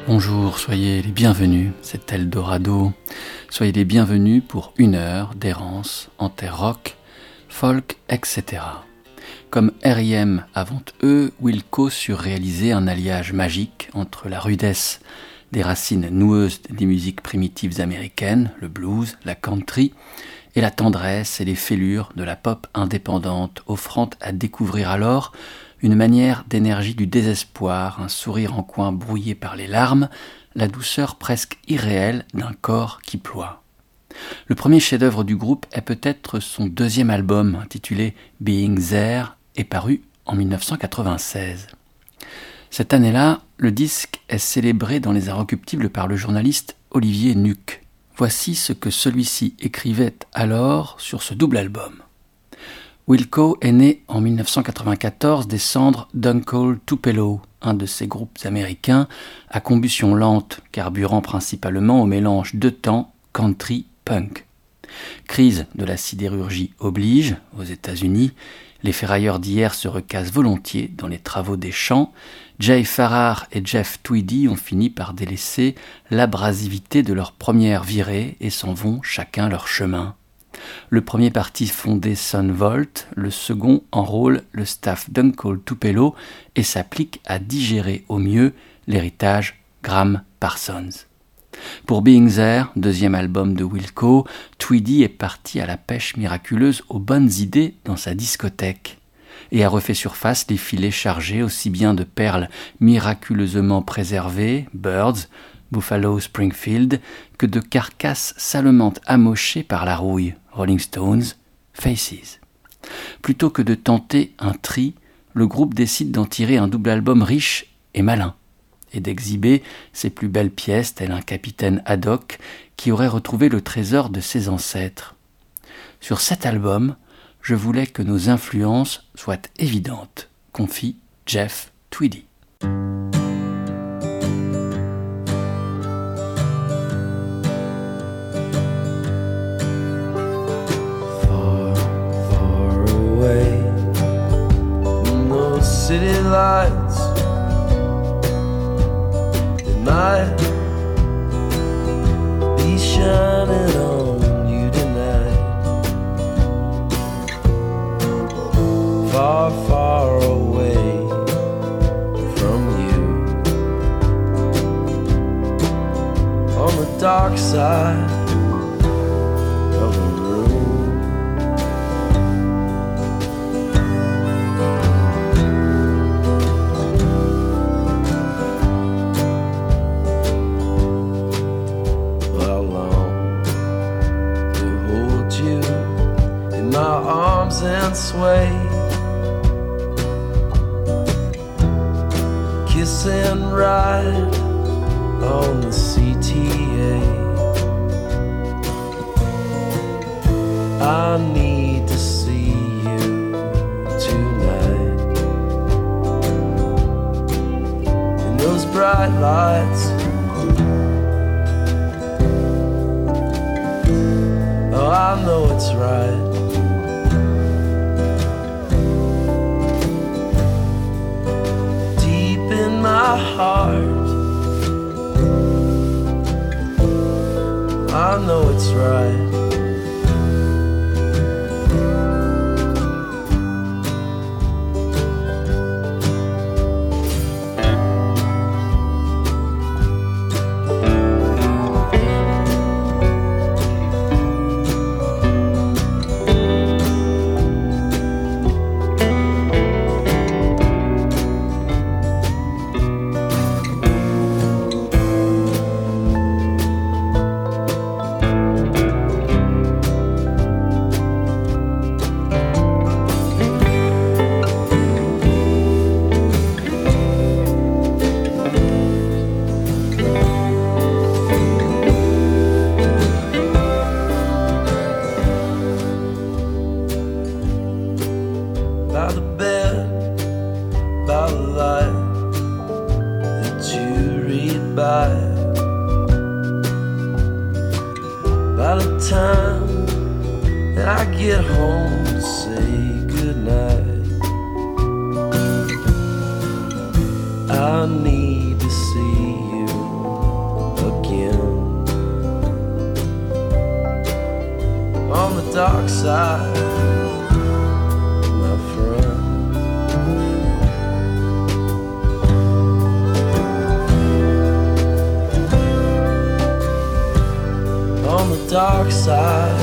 Bonjour, soyez les bienvenus, c'est Eldorado. Soyez les bienvenus pour 1 heure d'errance en terre rock, folk, etc. Comme R.E.M. avant eux, Wilco surréalisait un alliage magique entre la rudesse des racines noueuses des musiques primitives américaines, le blues, la country, et la tendresse et les fêlures de la pop indépendante, offrant à découvrir alors une manière d'énergie du désespoir, un sourire en coin brouillé par les larmes, la douceur presque irréelle d'un corps qui ploie. Le premier chef-d'œuvre du groupe est peut-être son 2e album, intitulé Being There, et paru en 1996. Cette année-là, le disque est célébré dans Les Inrecuptibles par le journaliste Olivier Nuc. Voici ce que celui-ci écrivait alors sur ce double album. Wilco est né en 1994 des cendres d'Uncle Tupelo, un de ces groupes américains à combustion lente, carburant principalement au mélange de temps country-punk. Crise de la sidérurgie oblige, aux États-Unis, les ferrailleurs d'hier se recassent volontiers dans les travaux des champs. Jay Farrar et Jeff Tweedy ont fini par délaisser l'abrasivité de leur première virée et s'en vont chacun leur chemin. Le premier parti fondé Son Volt, le second enrôle le staff d'Uncle Tupelo et s'applique à digérer au mieux l'héritage Gram Parsons. Pour Being There, 2e album de Wilco, Tweedy est parti à la pêche miraculeuse aux bonnes idées dans sa discothèque et a refait surface les filets chargés aussi bien de perles miraculeusement préservées, Birds, Buffalo Springfield, que de carcasses salement amochées par la rouille, Rolling Stones, Faces. Plutôt que de tenter un tri, le groupe décide d'en tirer un double album riche et malin, et d'exhiber ses plus belles pièces tel un capitaine Haddock qui aurait retrouvé le trésor de ses ancêtres. Sur cet album, je voulais que nos influences soient évidentes, confie Jeff Tweedy. City lights, they might be shining on you tonight. Far, far away from you, on the dark side of the room. And sway, kiss and ride on the CTA. I need to see you tonight in those bright lights. Oh, I know it's right. My heart, I know it's right. By the time that I get home to say goodnight, I need to see you again. On the dark side, my friend. On the dark side.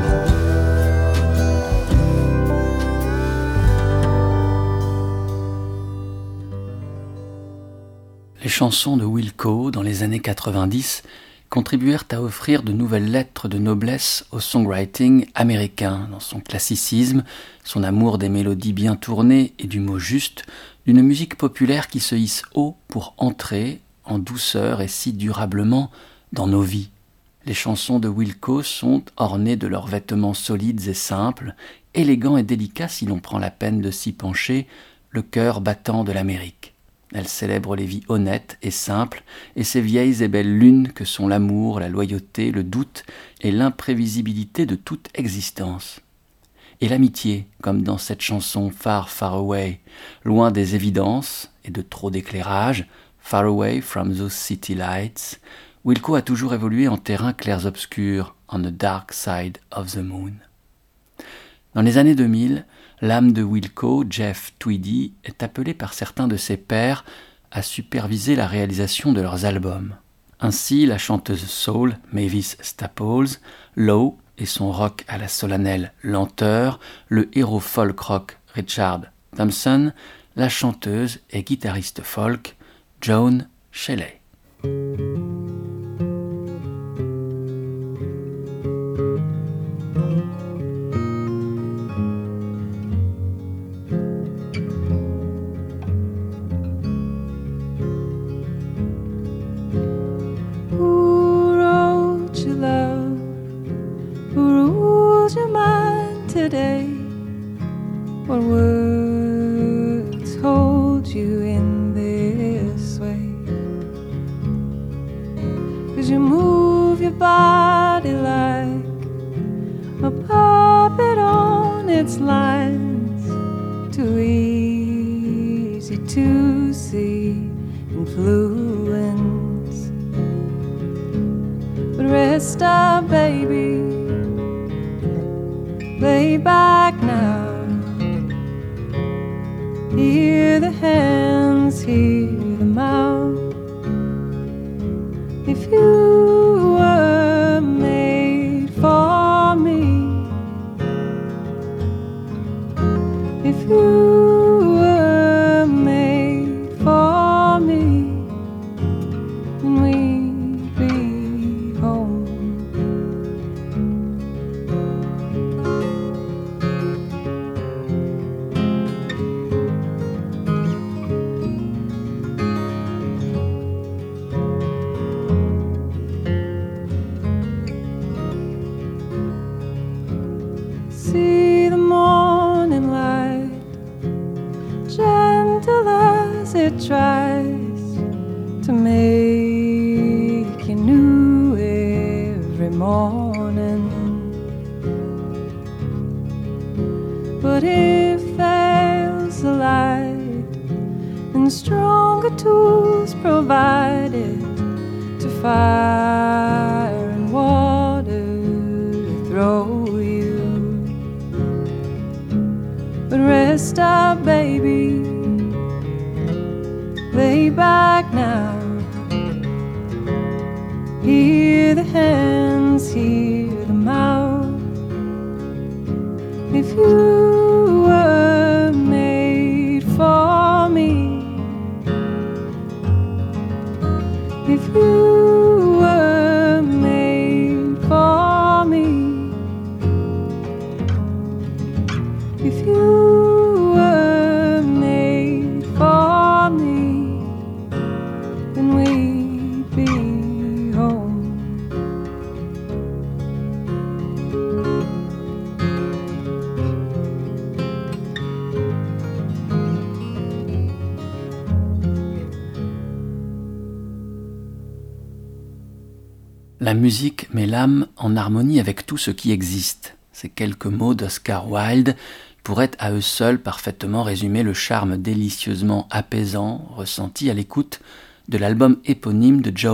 Les chansons de Wilco dans les années 90 contribuèrent à offrir de nouvelles lettres de noblesse au songwriting américain, dans son classicisme, son amour des mélodies bien tournées et du mot juste, d'une musique populaire qui se hisse haut pour entrer en douceur et si durablement dans nos vies. Les chansons de Wilco sont ornées de leurs vêtements solides et simples, élégants et délicats si l'on prend la peine de s'y pencher, le cœur battant de l'Amérique. Elle célèbre les vies honnêtes et simples et ces vieilles et belles lunes que sont l'amour, la loyauté, le doute et l'imprévisibilité de toute existence. Et l'amitié, comme dans cette chanson Far, Far Away, loin des évidences et de trop d'éclairage, Far Away from those city lights, Wilco a toujours évolué en terrain clairs-obscurs, on the dark side of the moon. Dans les années 2000, l'âme de Wilco, Jeff Tweedy, est appelé par certains de ses pairs à superviser la réalisation de leurs albums. Ainsi, la chanteuse soul Mavis Staples, Low et son rock à la solennelle lenteur, le héros folk rock Richard Thompson, la chanteuse et guitariste folk Joan Shelley. Today, what words hold you in this way? 'Cause you move your body like a puppet on its lines, too easy to see influence. But rest up, baby, lay back now. Hear the hands, hear the mouth. If you were made for me, if you were made for me, then we'd be home. See the morning light, gentle as it tries to make you new every morning. But if there's a light, then stronger tools provided to fire and water to throw you. But rest up, baby, lay back now. Hear the hands, hear the mouth. If you were made for me, if you were made for me, if you were made for me, then we'd be home. La musique met l'âme en harmonie avec tout ce qui existe. Ces quelques mots d'Oscar Wilde pourraient à eux seuls parfaitement résumer le charme délicieusement apaisant ressenti à l'écoute de l'album éponyme de Joan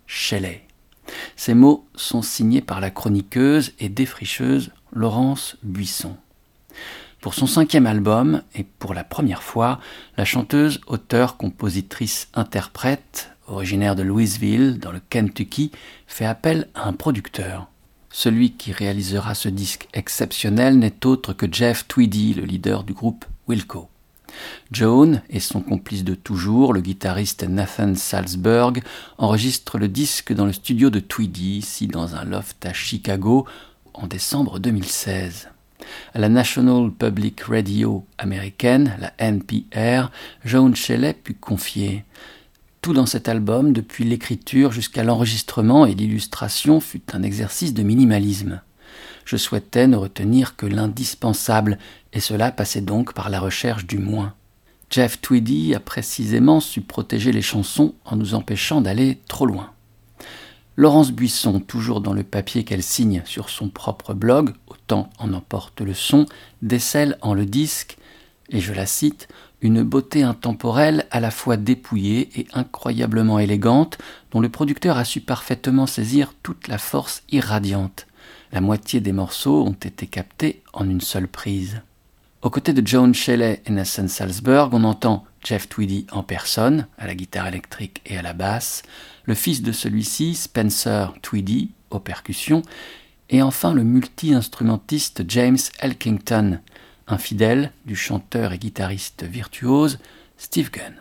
Shelley. Ces mots sont signés par la chroniqueuse et défricheuse Laurence Buisson. Pour son 5e album, et pour la première fois, la chanteuse, auteure, compositrice, interprète, originaire de Louisville, dans le Kentucky, fait appel à un producteur. Celui qui réalisera ce disque exceptionnel n'est autre que Jeff Tweedy, le leader du groupe Wilco. Joan et son complice de toujours, le guitariste Nathan Salzberg, enregistrent le disque dans le studio de Tweedy, ici dans un loft à Chicago, en décembre 2016. À la National Public Radio américaine, la NPR, Joan Shelley put confier « Tout dans cet album, depuis l'écriture jusqu'à l'enregistrement et l'illustration, fut un exercice de minimalisme. Je souhaitais ne retenir que l'indispensable, et cela passait donc par la recherche du moins. Jeff Tweedy a précisément su protéger les chansons en nous empêchant d'aller trop loin. » Laurence Buisson, toujours dans le papier qu'elle signe sur son propre blog, Autant en emporte le son, décèle en le disque, et je la cite, « une beauté intemporelle à la fois dépouillée et incroyablement élégante, dont le producteur a su parfaitement saisir toute la force irradiante. La moitié des morceaux ont été captés en une seule prise. » Aux côtés de Joan Shelley et Nathan Salzberg, on entend Jeff Tweedy en personne, à la guitare électrique et à la basse, le fils de celui-ci, Spencer Tweedy, aux percussions, et enfin le multi-instrumentiste James Elkington, un fidèle du chanteur et guitariste virtuose Steve Gunn.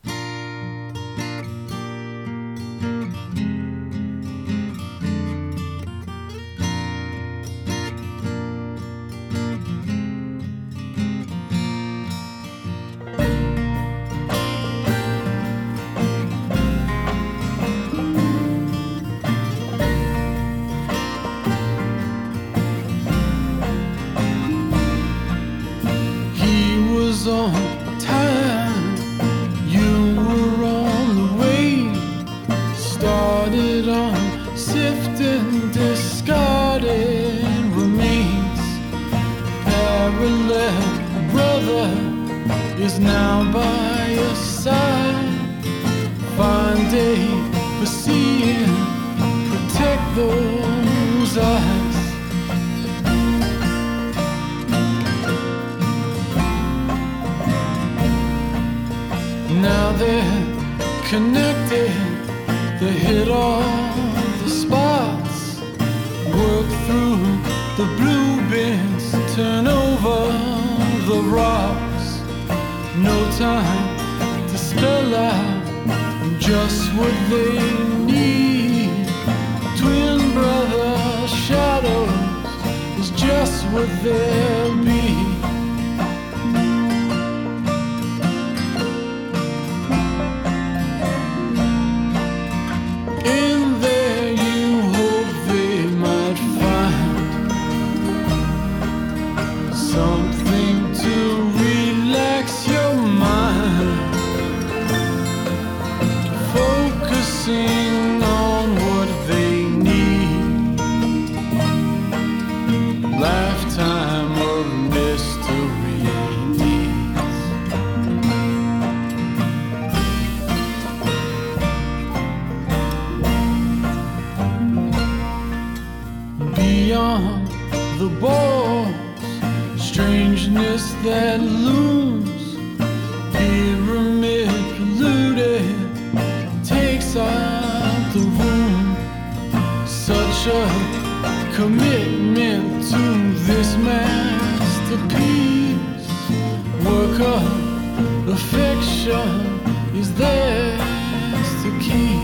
On time, you were on the way. Started on sifting, discarded remains. Parallel brother is now by your side. Fine day for seeing, protect those eyes. Now they're connected, they hit all the spots. Work through the blue bins, turn over the rocks. No time to spell out just what they need. Twin brother shadows is just what they'll be. Beyond the balls, strangeness that looms, pyramid polluted, takes up the room. Such a commitment to this masterpiece. Work of affection is theirs to keep.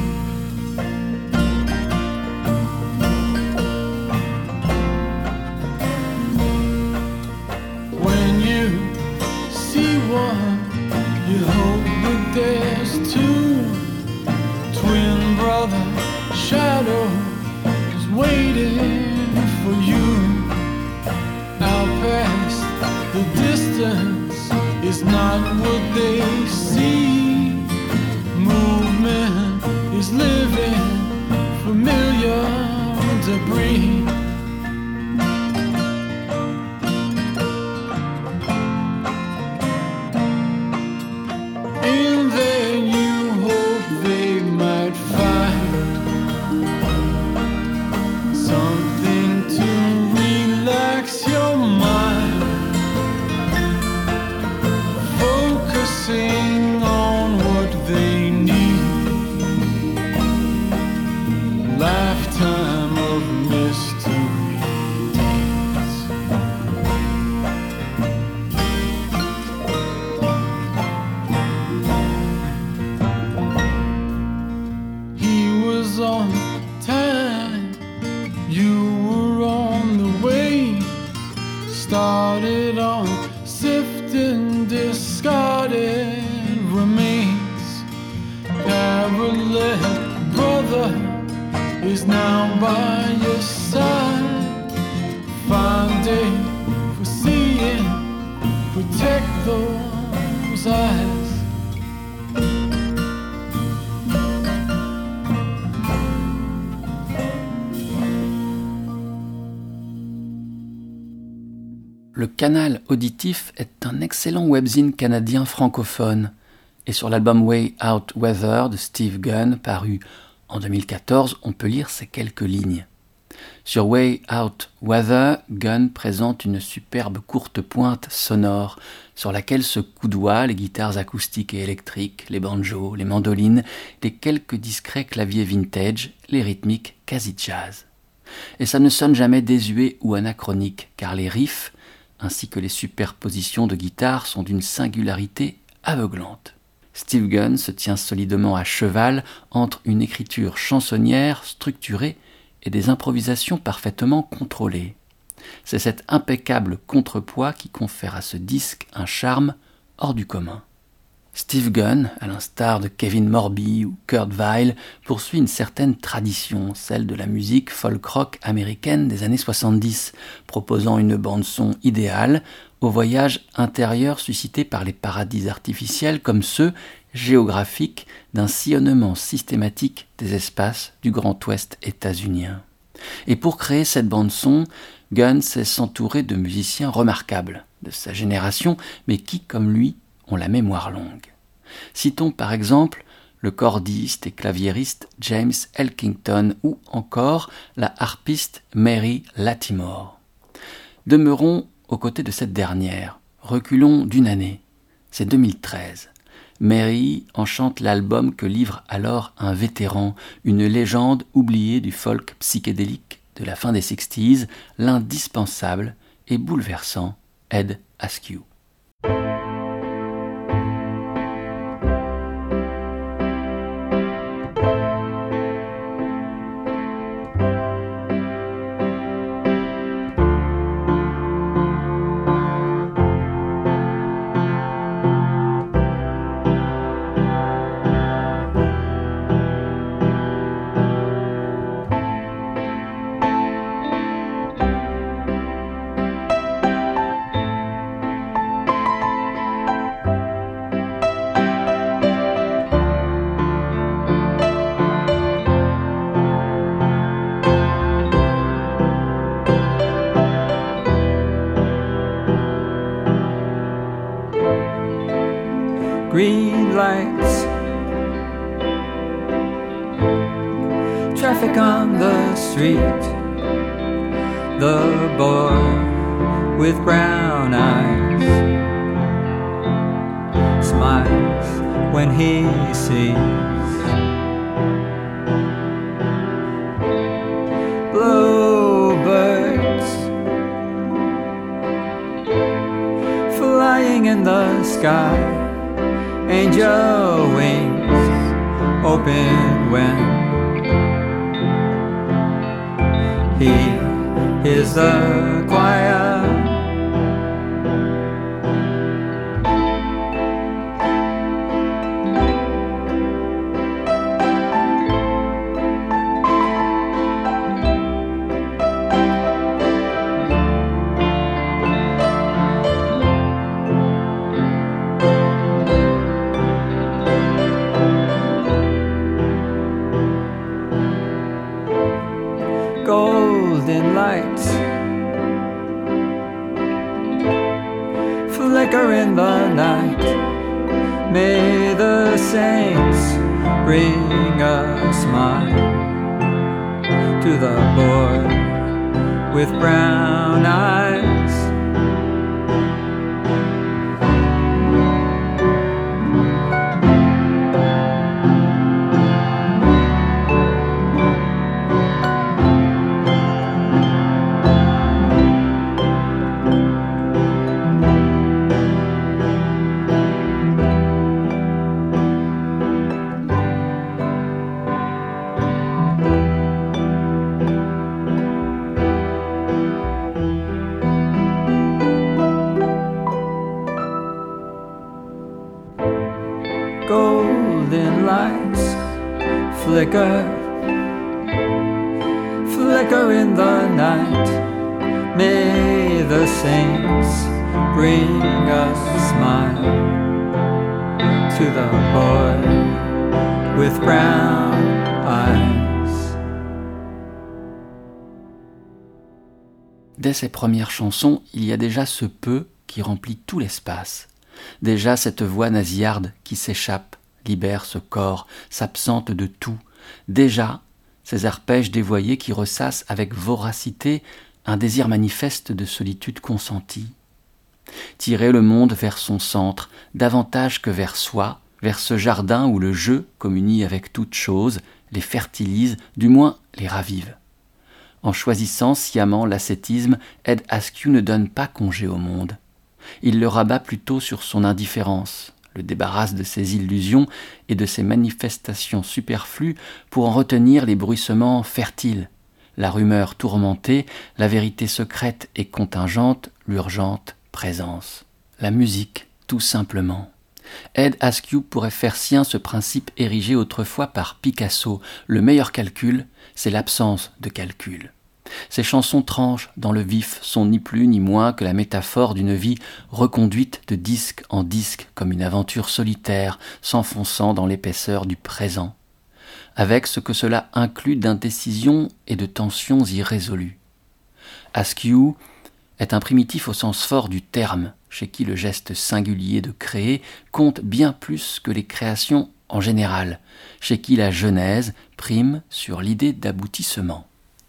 You hope that there's two. Twin brother shadow is waiting for you. Out past the distance is not what they see. Movement is living familiar debris. on time. You were on the way, started on sifting discarded remains. Parallel brother is now by your side. Fine day for seeing, protect those eyes. Le Canal auditif est un excellent webzine canadien francophone. Et sur l'album Way Out Weather de Steve Gunn, paru en 2014, on peut lire ces quelques lignes. Sur Way Out Weather, Gunn présente une superbe courte pointe sonore sur laquelle se coudoient les guitares acoustiques et électriques, les banjos, les mandolines, les quelques discrets claviers vintage, les rythmiques quasi jazz. Et ça ne sonne jamais désuet ou anachronique, car les riffs, ainsi que les superpositions de guitares sont d'une singularité aveuglante. Steve Gunn se tient solidement à cheval entre une écriture chansonnière structurée et des improvisations parfaitement contrôlées. C'est cet impeccable contrepoids qui confère à ce disque un charme hors du commun. Steve Gunn, à l'instar de Kevin Morby ou Kurt Weill, poursuit une certaine tradition, celle de la musique folk-rock américaine des années 70, proposant une bande-son idéale au voyage intérieur suscité par les paradis artificiels comme ceux géographiques d'un sillonnement systématique des espaces du Grand Ouest états-unien. Et pour créer cette bande-son, Gunn sait s'entourer de musiciens remarquables, de sa génération, mais qui, comme lui, ont la mémoire longue. Citons par exemple le cordiste et claviériste James Elkington ou encore la harpiste Mary Latimore. Demeurons aux côtés de cette dernière. Reculons d'une année, c'est 2013. Mary enchante l'album que livre alors un vétéran, une légende oubliée du folk psychédélique de la fin des 60s, l'indispensable et bouleversant Ed Askew. Green lights, traffic on the street, the boy with brown eyes smiles when he sees bluebirds flying in the sky. Angel wings open when he hears the choir. Golden lights flicker in the night. May the saints bring a smile to the boy with brown eyes. flicker, flicker in the night. May the saints bring a smile to the boy with brown eyes. Dès ses premières chansons, il y a déjà ce peu qui remplit tout l'espace. Déjà cette voix nasillarde qui s'échappe, libère ce corps, s'absente de tout. Déjà ces arpèges dévoyés qui ressassent avec voracité un désir manifeste de solitude consentie. Tirer le monde vers son centre, davantage que vers soi, vers ce jardin où le jeu communie avec toute chose, les fertilise, du moins les ravive. En choisissant sciemment l'ascétisme, Ed Askew ne donne pas congé au monde. Il le rabat plutôt sur son indifférence, le débarrasse de ses illusions et de ses manifestations superflues pour en retenir les bruissements fertiles, la rumeur tourmentée, la vérité secrète et contingente, l'urgente présence. La musique, tout simplement. Ed Askew pourrait faire sien ce principe érigé autrefois par Picasso. Le meilleur calcul, c'est l'absence de calcul. Ces chansons tranchent dans le vif, sont ni plus ni moins que la métaphore d'une vie reconduite de disque en disque, comme une aventure solitaire, s'enfonçant dans l'épaisseur du présent, avec ce que cela inclut d'indécision et de tensions irrésolues. Askew est un primitif au sens fort du terme, chez qui le geste singulier de créer compte bien plus que les créations en général, chez qui la genèse prime sur l'idée d'aboutissement.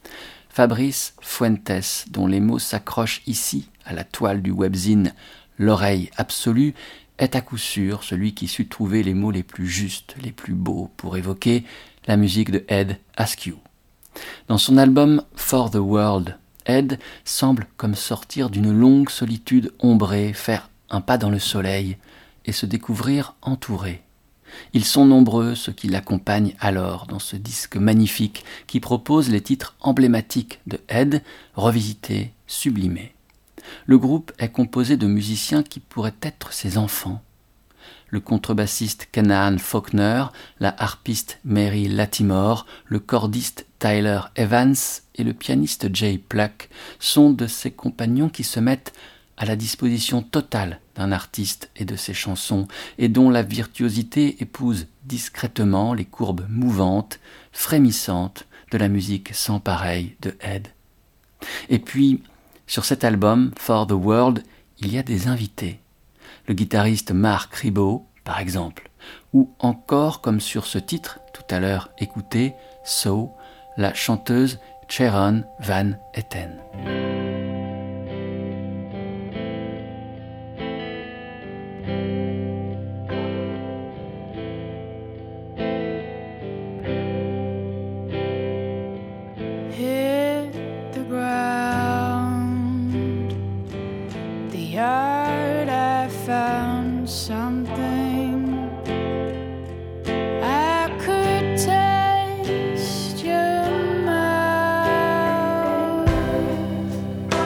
Fabrice Fuentes, dont les mots s'accrochent ici à la toile du webzine « L'oreille absolue », est à coup sûr celui qui sut trouver les mots les plus justes, les plus beaux pour évoquer la musique de Ed Askew. Dans son album « For the World », Ed semble comme sortir d'une longue solitude ombrée, faire un pas dans le soleil et se découvrir entouré. Ils sont nombreux ceux qui l'accompagnent alors dans ce disque magnifique qui propose les titres emblématiques de Ed, revisités, sublimés. Le groupe est composé de musiciens qui pourraient être ses enfants. Le contrebassiste Canaan Faulkner, la harpiste Mary Latimore, le cordiste Tyler Evans et le pianiste Jay Pluck sont de ces compagnons qui se mettent à la disposition totale d'un artiste et de ses chansons, et dont la virtuosité épouse discrètement les courbes mouvantes, frémissantes de la musique sans pareille de Ed. Et puis, sur cet album, For the World, il y a des invités. Le guitariste Mark Ribot, par exemple, ou encore, comme sur ce titre, tout à l'heure écouté, So, la chanteuse Sharon Van Etten. Hit the ground, the yard I found something I could taste your mouth.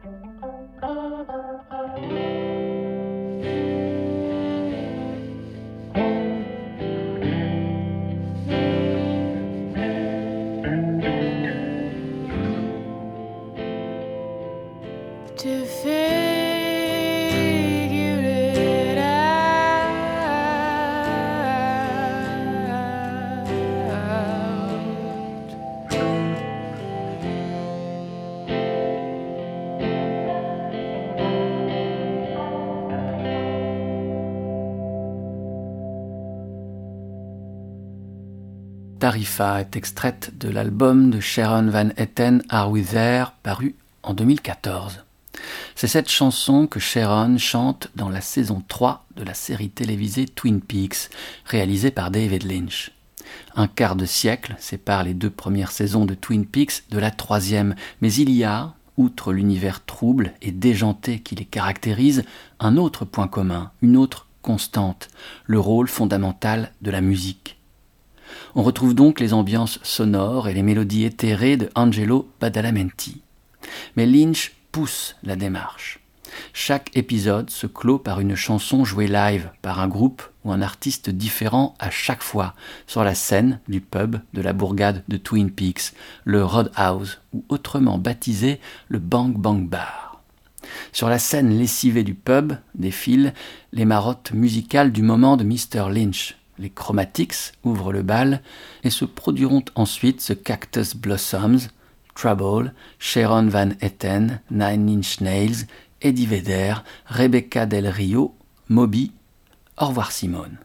To figure it out. Tarifa est extraite de l'album de Sharon Van Etten, Are We There, paru en 2014. C'est cette chanson que Sharon chante dans la saison 3 de la série télévisée Twin Peaks, réalisée par David Lynch. Un quart de siècle sépare les 2 premières saisons de Twin Peaks de la 3e, mais il y a, outre l'univers trouble et déjanté qui les caractérise, un autre point commun, une autre constante, le rôle fondamental de la musique. On retrouve donc les ambiances sonores et les mélodies éthérées de Angelo Badalamenti. Mais Lynch pousse la démarche. Chaque épisode se clôt par une chanson jouée live par un groupe ou un artiste différent à chaque fois sur la scène du pub de la bourgade de Twin Peaks, le Roadhouse, ou autrement baptisé le Bang Bang Bar. Sur la scène lessivée du pub défilent les marottes musicales du moment de Mr. Lynch. Les Chromatics ouvrent le bal et se produiront ensuite The Cactus Blossoms, Trouble, Sharon Van Etten, Nine Inch Nails, Eddie Vedder, Rebecca Del Rio, Moby. Au revoir Simone.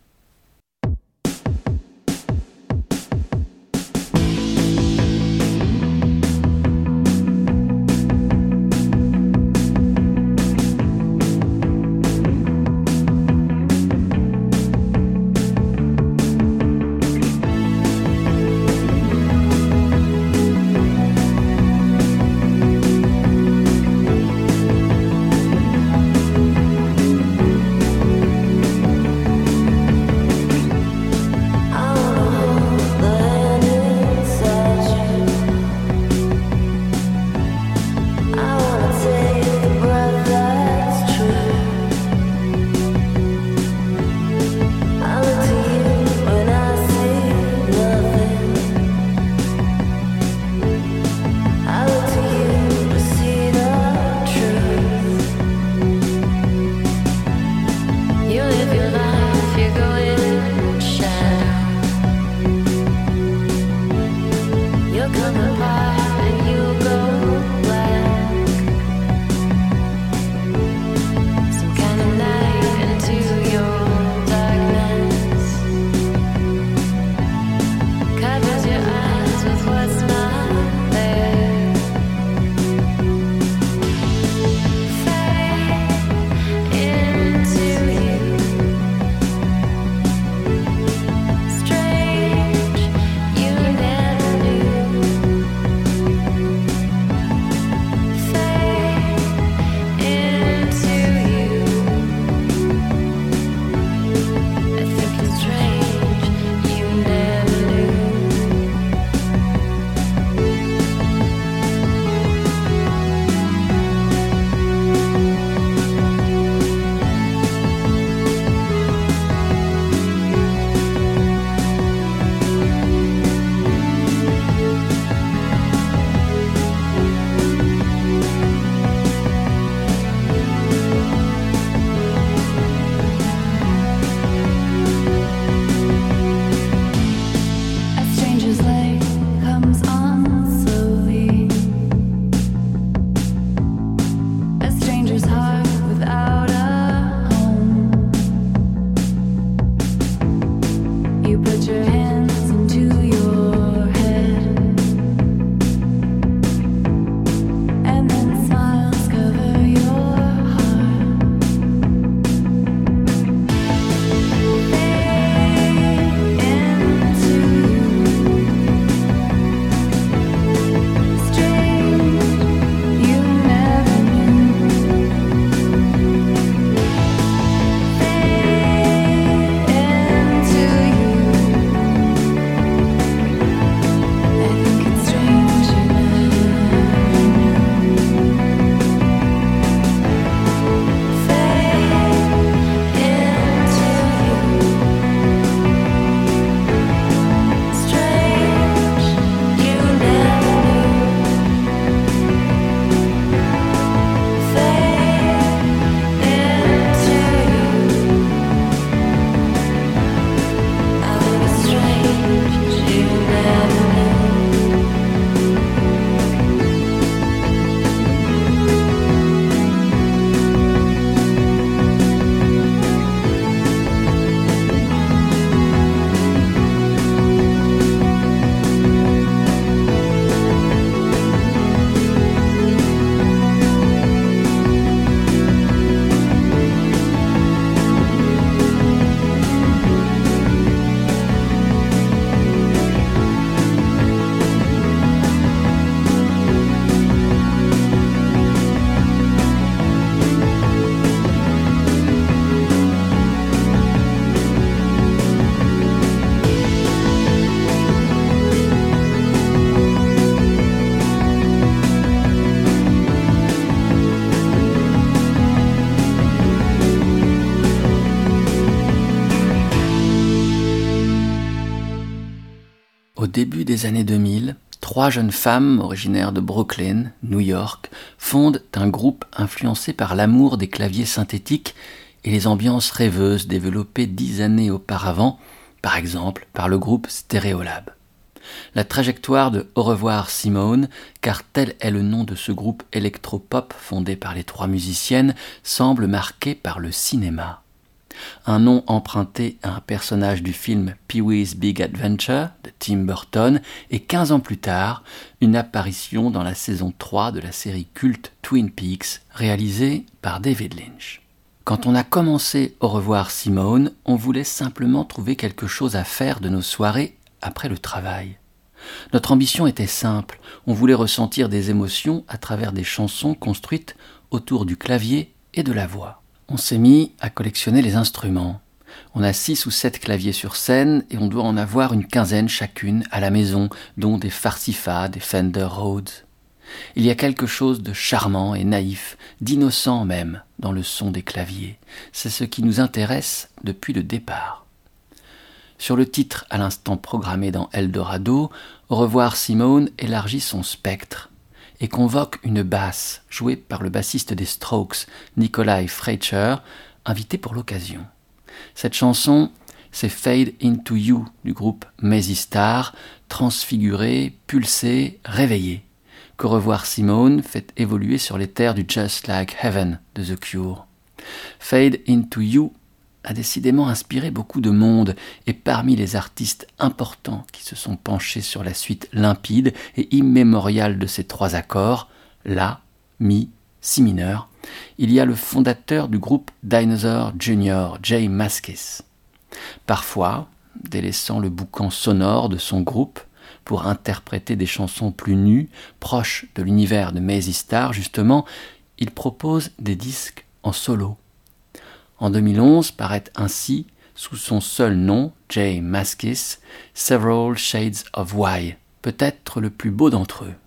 début des années 2000, 3 jeunes femmes originaires de Brooklyn, New York, fondent un groupe influencé par l'amour des claviers synthétiques et les ambiances rêveuses développées 10 années auparavant, par exemple par le groupe Stereolab. La trajectoire de Au revoir Simone, car tel est le nom de ce groupe électropop fondé par les 3 musiciennes, semble marquée par le cinéma. Un nom emprunté à un personnage du film Pee-wee's Big Adventure de Tim Burton et 15 ans plus tard, une apparition dans la saison 3 de la série culte Twin Peaks réalisée par David Lynch. Quand on a commencé Au revoir Simone, on voulait simplement trouver quelque chose à faire de nos soirées après le travail. Notre ambition était simple, on voulait ressentir des émotions à travers des chansons construites autour du clavier et de la voix. On s'est mis à collectionner les instruments. On a 6 ou 7 claviers sur scène et on doit en avoir une quinzaine chacune à la maison, dont des Farsifa, des Fender Rhodes. Il y a quelque chose de charmant et naïf, d'innocent même, dans le son des claviers. C'est ce qui nous intéresse depuis le départ. Sur le titre à l'instant programmé dans Eldorado, Au revoir Simone élargit son spectre et convoque une basse jouée par le bassiste des Strokes, Nikolai Fraiture, invité pour l'occasion. Cette chanson, c'est Fade Into You du groupe Mazzy Star, transfiguré, pulsé, réveillé, qu'Au revoir Simone fait évoluer sur les terres du Just Like Heaven de The Cure. Fade Into You a décidément inspiré beaucoup de monde et parmi les artistes importants qui se sont penchés sur la suite limpide et immémoriale de ces 3 accords, La, Mi, Si mineur, il y a le fondateur du groupe Dinosaur Jr., J Mascis. Parfois, délaissant le boucan sonore de son groupe pour interpréter des chansons plus nues, proches de l'univers de Mazzy Star justement, il propose des disques en solo. En 2011 paraît ainsi, sous son seul nom, J Mascis, Several Shades of Why, peut-être le plus beau d'entre eux.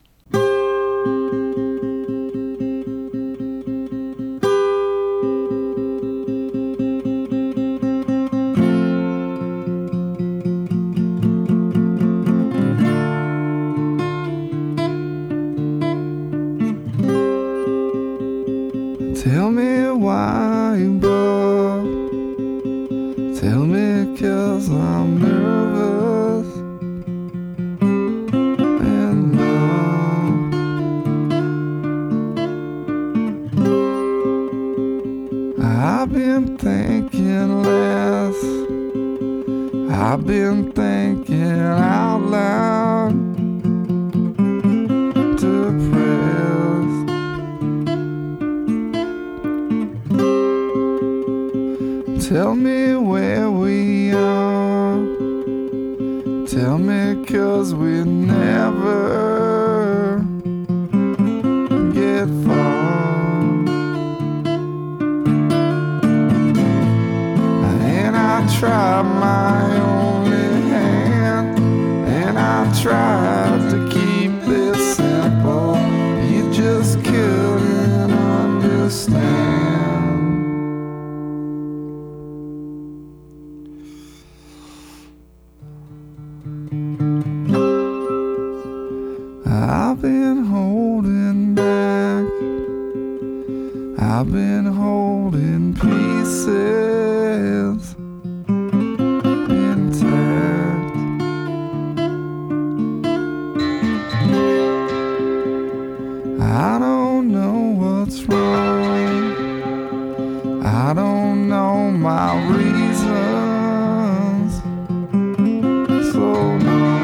Tell me why you broke. Tell me 'cause I'm nervous and numb. I've been thinking less. I've been thinking out loud. Depressed. Tell me where we are. Tell me 'cause we never get far. And I tried my only hand, and I tried to keep it simple. You just couldn't understand. I've been holding back. I've been holding pieces intact. I don't know what's wrong. I don't know my reasons. So long.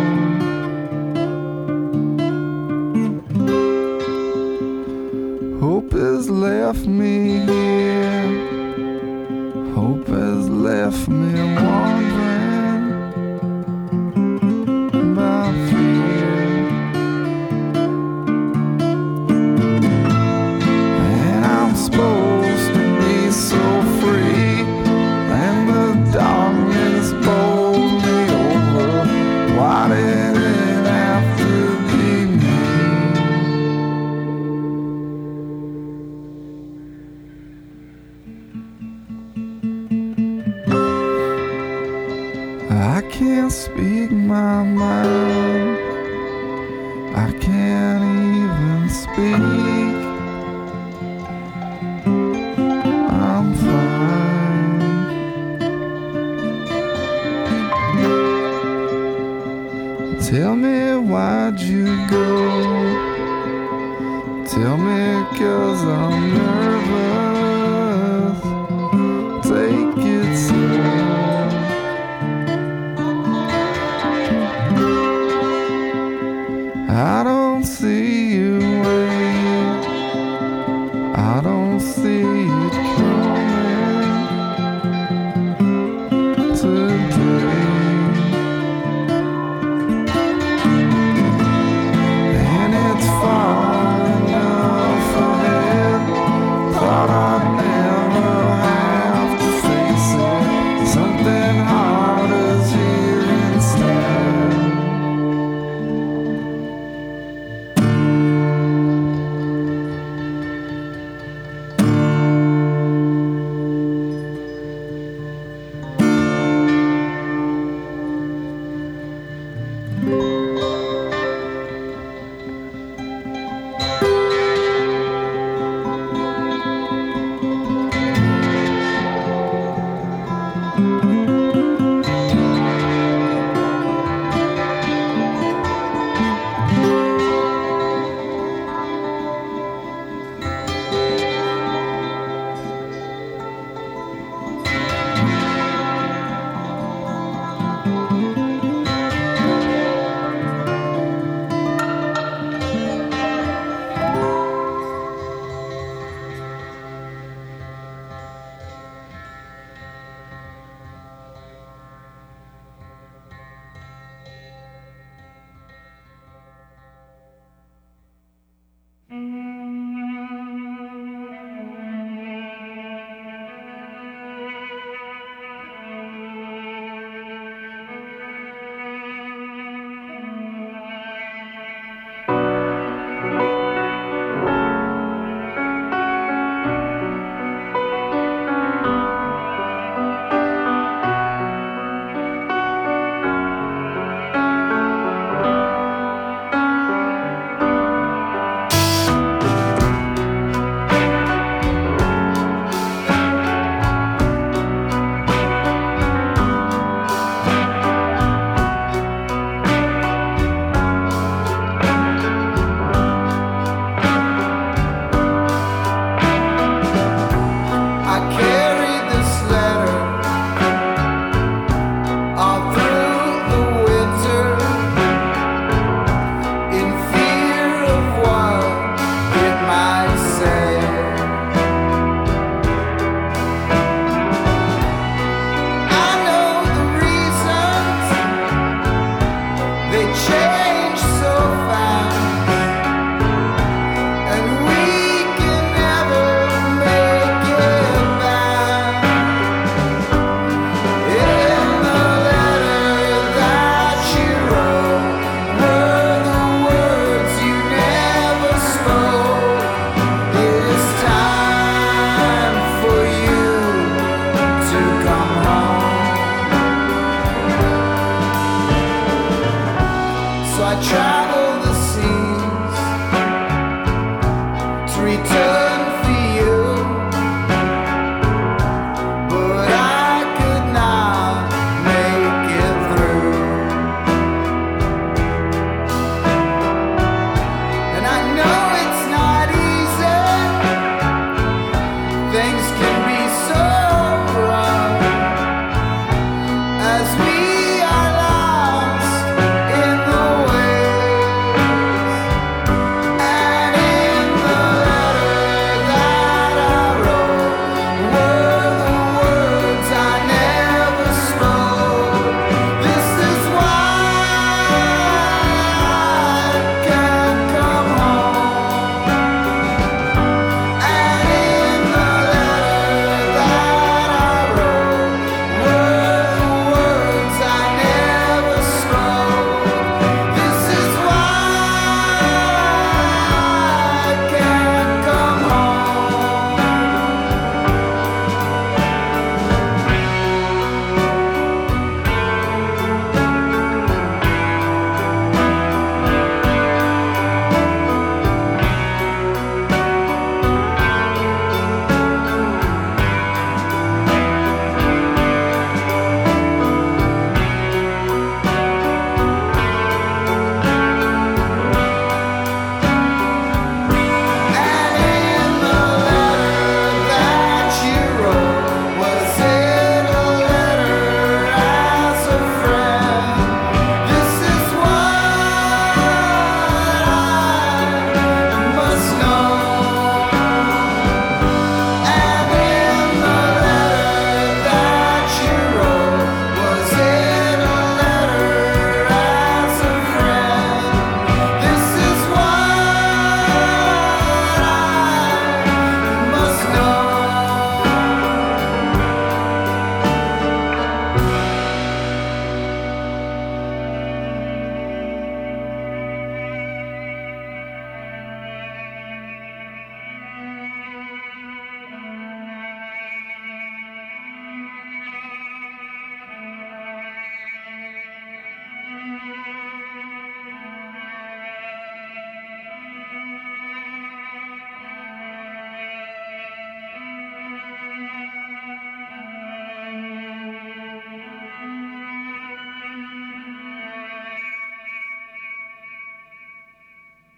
Hope has left me here. Hope has left me wandering by fear. And I'm supposed to be so free, and the darkness bowled me over. Why did it have to be me? can't speak my mind. I can't even speak. I'm fine. Tell me why'd you go? Tell me 'cause I'm nervous. Take it slow. I don't see you wait. I don't see it coming today. And it's far enough ahead. Thought I'd never have to face it. Something hard is here instead.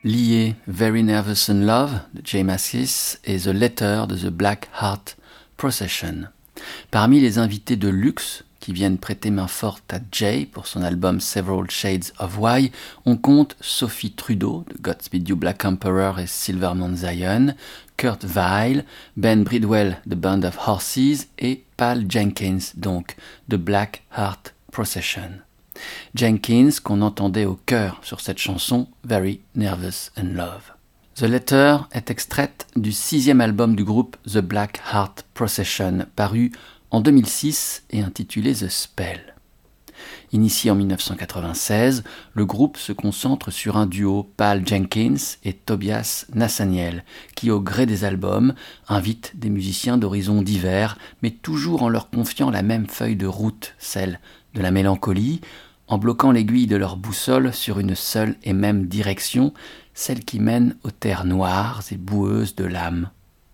lié Very Nervous in Love de Jay Mascis et The Letter de The Black Heart Procession. Parmi les invités de luxe qui viennent prêter main forte à Jay pour son album Several Shades of Why, on compte Sophie Trudeau de Godspeed You Black Emperor et Silvermount Zion, Kurt Weill, Ben Bridwell de Band of Horses et Pal Jenkins donc de Black Heart Procession. Jenkins qu'on entendait au chœur sur cette chanson Very Nervous in Love. The Letter est extraite du 6e album du groupe The Black Heart Procession, paru en 2006 et intitulé The Spell. Initié en 1996, le groupe se concentre sur un duo Pal Jenkins et Tobias Nathaniel, qui au gré des albums invite des musiciens d'horizons divers, mais toujours en leur confiant la même feuille de route, celle de la mélancolie, en bloquant l'aiguille de leur boussole sur une seule et même direction, celle qui mène aux terres noires et boueuses de l'âme.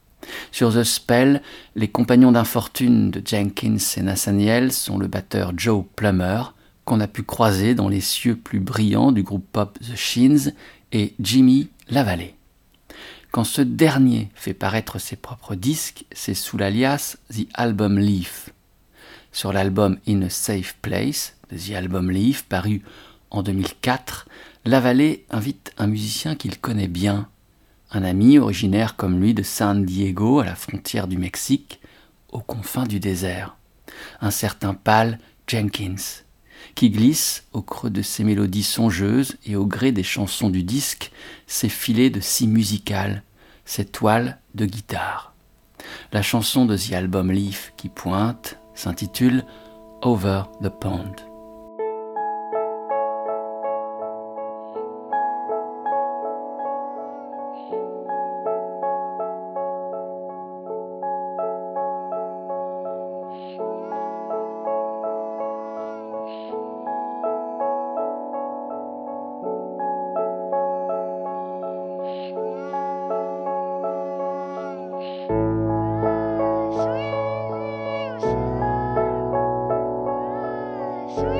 Sur The Spell, les compagnons d'infortune de Jenkins et Nathaniel sont le batteur Joe Plummer, qu'on a pu croiser dans les cieux plus brillants du groupe pop The Shins, et Jimmy Lavallée. Quand ce dernier fait paraître ses propres disques, c'est sous l'alias The Album Leaf. Sur l'album In a Safe Place, de The Album Leaf, paru en 2004, Lavallée invite un musicien qu'il connaît bien, un ami originaire comme lui de San Diego, à la frontière du Mexique, aux confins du désert, un certain Pal Jenkins, qui glisse au creux de ses mélodies songeuses et au gré des chansons du disque, ses filets de scie musicale, ses toiles de guitare. La chanson de The Album Leaf qui pointe s'intitule Over the Pond. Sweet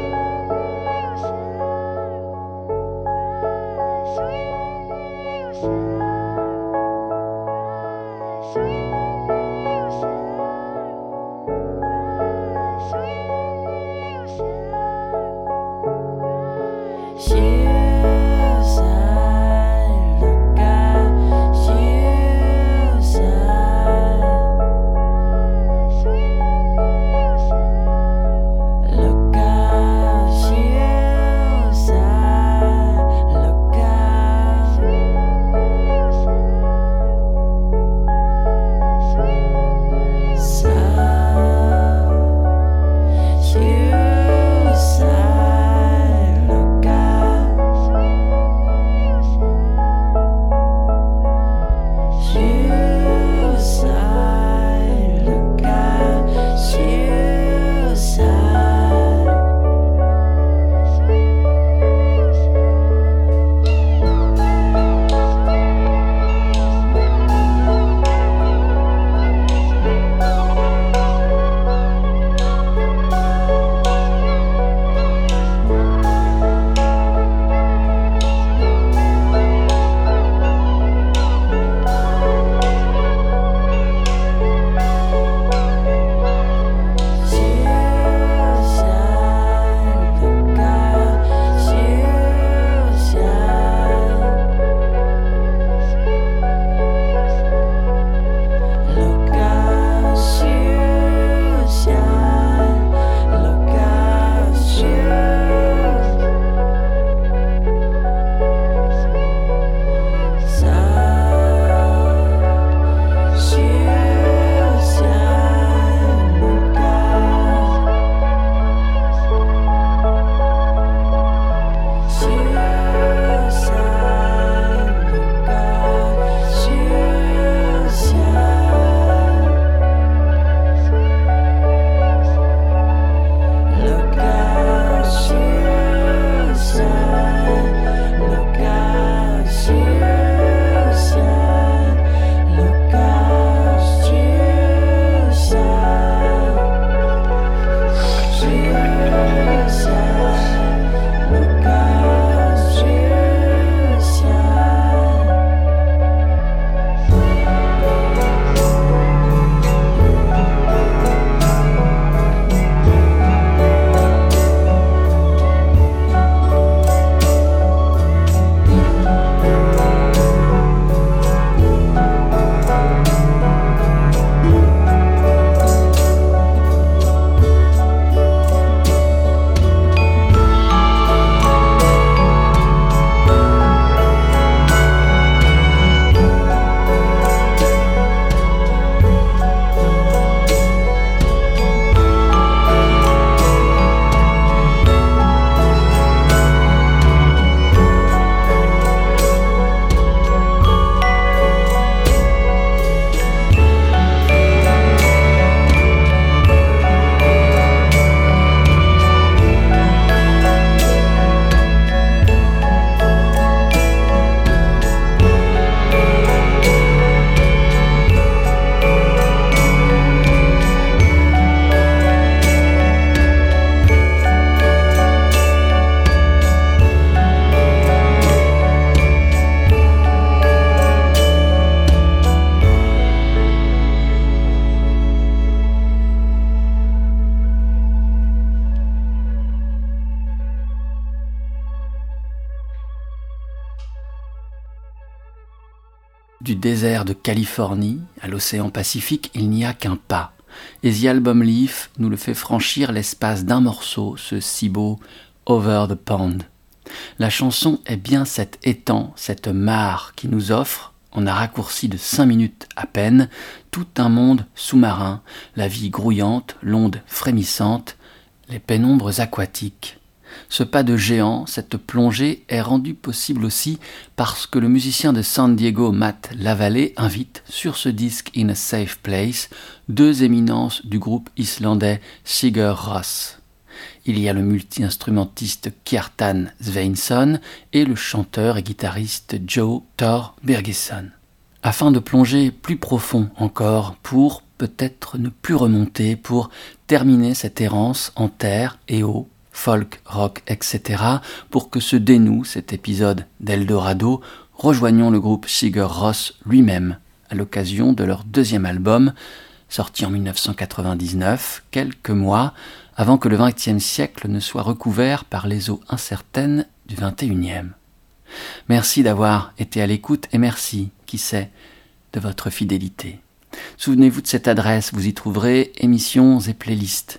du désert de Californie à l'océan Pacifique, il n'y a qu'un pas. Et The Album Leaf nous le fait franchir l'espace d'un morceau, ce si beau Over the Pond. La chanson est bien cet étang, cette mare qui nous offre, en un raccourci de 5 minutes à peine, tout un monde sous-marin, la vie grouillante, l'onde frémissante, les pénombres aquatiques. Ce pas de géant, cette plongée est rendue possible aussi parce que le musicien de San Diego, Matt Lavallée, invite sur ce disque In a Safe Place 2 éminences du groupe islandais Sigur Rós. Il y a le multi-instrumentiste Kjartan Sveinsson et le chanteur et guitariste Joe Thor Birgisson. Afin de plonger plus profond encore, pour peut-être ne plus remonter, pour terminer cette errance en terre et eau, folk, rock, etc., pour que se dénoue cet épisode d'Eldorado, rejoignons le groupe Sigur Rós lui-même, à l'occasion de leur 2e album, sorti en 1999, quelques mois avant que le XXe siècle ne soit recouvert par les eaux incertaines du XXIe. Merci d'avoir été à l'écoute et merci, qui sait, de votre fidélité. Souvenez-vous de cette adresse, vous y trouverez émissions et playlists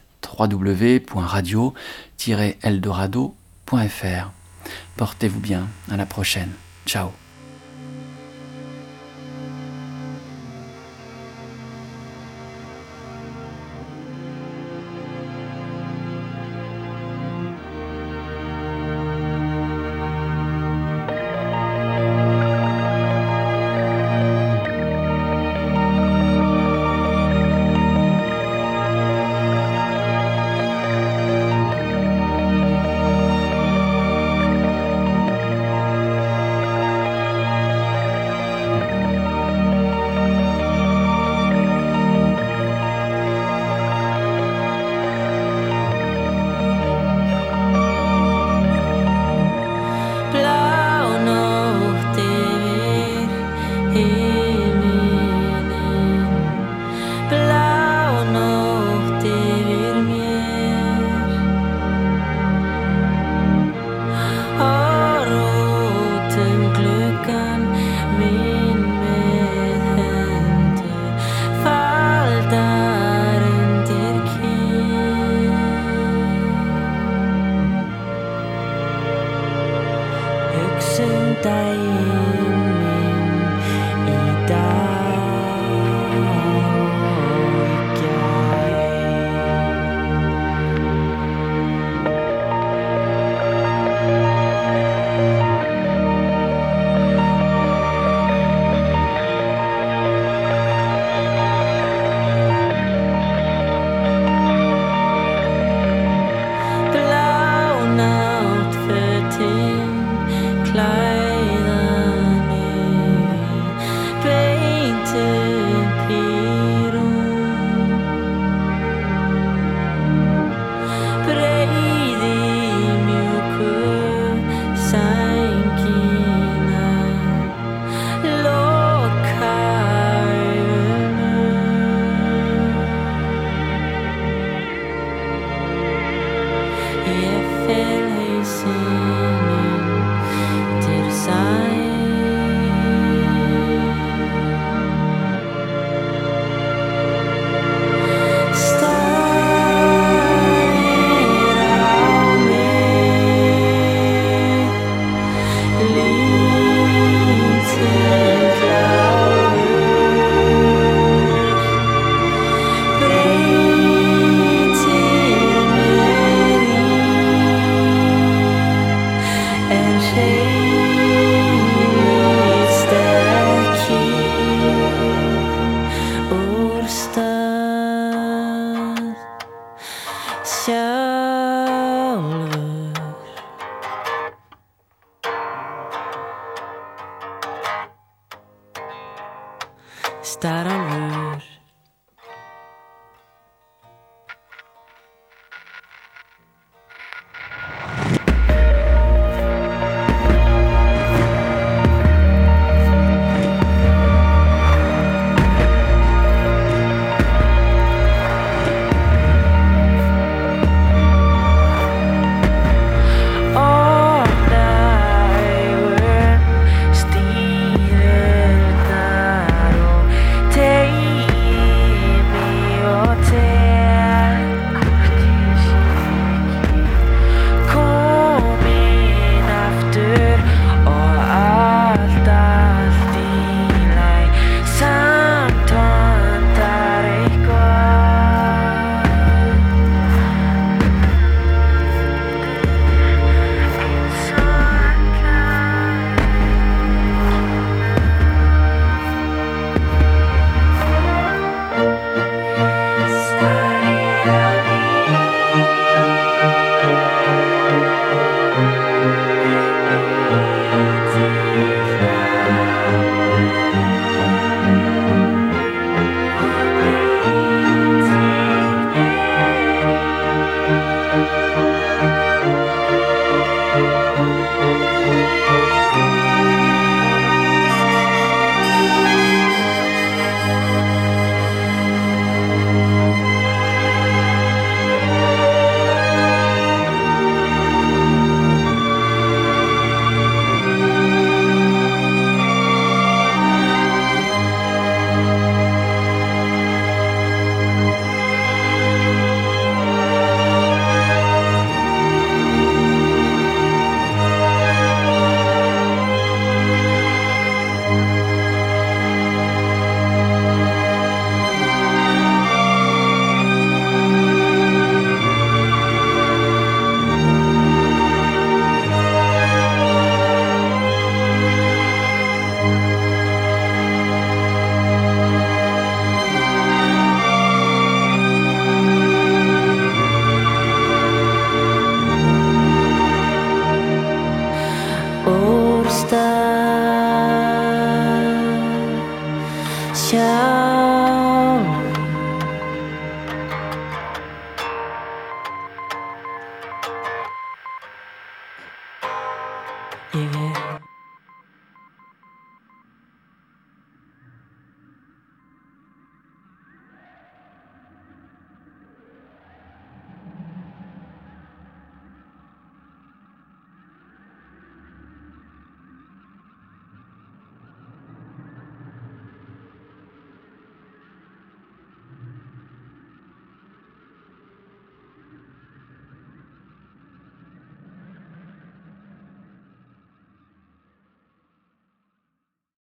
www.radio-eldorado.fr. Portez-vous bien, à la prochaine. Ciao. Starrar All I were stýrðar shine.